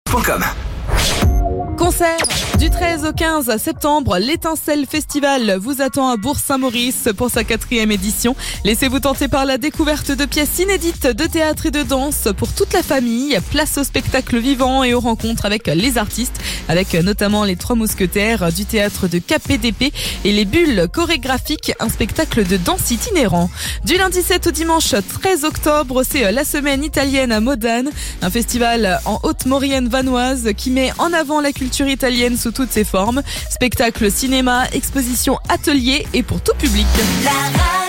Concert du 13 au 15 septembre, l'Étincelle Festival vous attend à Bourg-Saint-Maurice pour sa 4e édition. Laissez-vous tenter par la découverte de pièces inédites de théâtre et de danse pour toute la famille. Place au spectacle vivant et aux rencontres avec les artistes, avec notamment les 3 mousquetaires du théâtre de KPDP et les bulles chorégraphiques, un spectacle de danse itinérant. Du lundi 7 au dimanche 13 octobre, c'est la semaine italienne à Modane, un festival en Haute-Maurienne vanoise qui met en avant la culture italienne sous toutes ses formes. Spectacle, cinéma, exposition, atelier et pour tout public.